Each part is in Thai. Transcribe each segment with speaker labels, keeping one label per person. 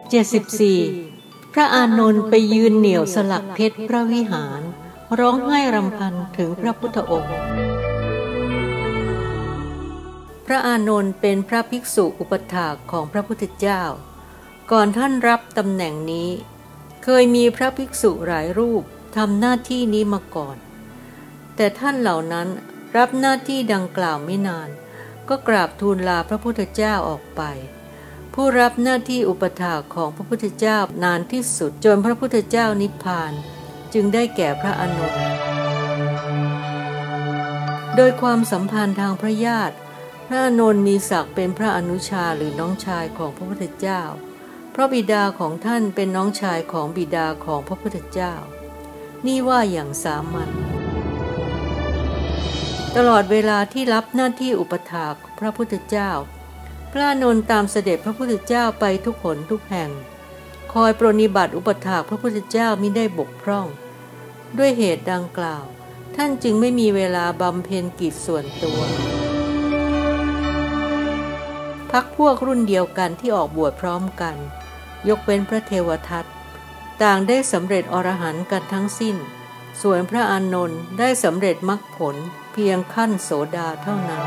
Speaker 1: 74พระอานนท์ไปยืนเหนี่ยวสลักเพชรพระวิหารร้องไห้รำพันถึงพระพุทธองค์พระอานนท์เป็นพระภิกษุอุปถากของพระพุทธเจ้าก่อนท่านรับตำแหน่งนี้เคยมีพระภิกษุหลายรูปทำหน้าที่นี้มาก่อนแต่ท่านเหล่านั้นรับหน้าที่ดังกล่าวไม่นานก็กราบทูลลาพระพุทธเจ้าออกไปผู้รับหน้าที่อุปถากของพระพุทธเจ้านานที่สุดจนพระพุทธเจ้านิพพานจึงได้แก่พระอานนท์โดยความสัมพันธ์ทางพระญาติพระอานนท์มีศักดิ์เป็นพระอนุชาหรือน้องชายของพระพุทธเจ้าเพราะบิดาของท่านเป็นน้องชายของบิดาของพระพุทธเจ้านี่ว่าอย่างสามัญตลอดเวลาที่รับหน้าที่อุปถากพระพุทธเจ้าพระอานนท์ตามเสด็จพระพุทธเจ้าไปทุกหนทุกแห่งคอยปรนนิบัติอุปถากพระพุทธเจ้ามิได้บกพร่องด้วยเหตุดังกล่าวท่านจึงไม่มีเวลาบำเพ็ญกิจส่วนตัวพรรคพวกรุ่นเดียวกันที่ออกบวชพร้อมกันยกเว้นพระเทวทัตต่างได้สำเร็จอรหันต์กันทั้งสิ้นส่วนพระอานนท์ได้สำเร็จมรรคผลเพียงขั้นโสดาเท่านั้น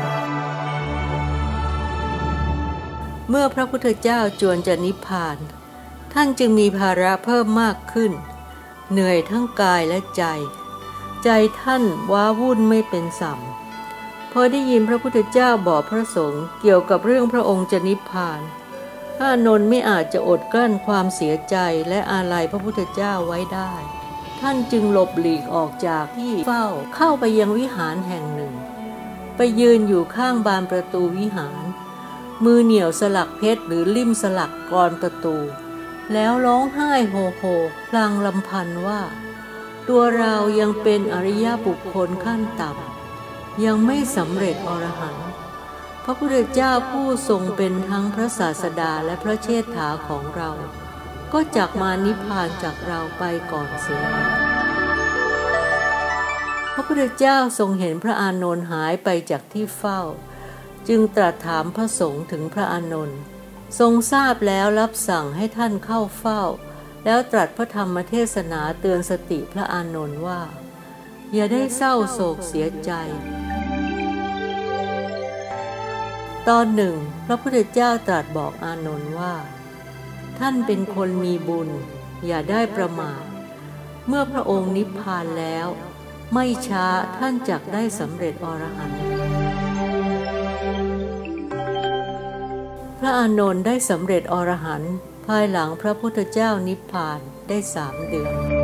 Speaker 1: เมื่อพระพุทธเจ้าจวนจะนิพพานท่านจึงมีภาระเพิ่มมากขึ้นเหนื่อยทั้งกายและใจท่านว้าวุ่นไม่เป็นสัมพอได้ยินพระพุทธเจ้าบอกพระสงฆ์เกี่ยวกับเรื่องพระองค์จะนิพพานพระอานนท์ไม่อาจจะอดกลั้นความเสียใจและอาลัยพระพุทธเจ้าไว้ได้ท่านจึงหลบหลีกออกจากที่เฝ้าเข้าไปยังวิหารแห่งหนึ่งไปยืนอยู่ข้างบานประตูวิหารมือเหนี่ยวสลักเพชรหรือลิ่มสลักกรประตูแล้วร้องไห้โฮโฮพลางลำพันว่าตัวเรายังเป็นอริยบุคคลขั้นต่ำยังไม่สำเร็จอรหันต์พระพุทธเจ้าผู้ทรงเป็นทั้งพระศาสดาและพระเชษฐาของเราก็จักมานิพพานจากเราไปก่อนเสียพระพุทธเจ้าทรงเห็นพระอานนท์หายไปจากที่เฝ้าจึงตรัสถามพระสงฆ์ถึงพระอานนท์ทรงทราบแล้วรับสั่งให้ท่านเข้าเฝ้าแล้วตรัสพระธรรมเทศนาเตือนสติพระอานนท์ว่าอย่าได้เศร้าโศกเสียใจตอนหนึ่งพระพุทธเจ้าตรัสบอกอานนท์ว่าท่านเป็นคนมีบุญอย่าได้ประมาทเมื่อพระองค์นิพพานแล้วไม่ช้าท่านจักได้สำเร็จอรหันต์พระอานนท์ได้สำเร็จอรหันต์ภายหลังพระพุทธเจ้านิพพานได้3 เดือน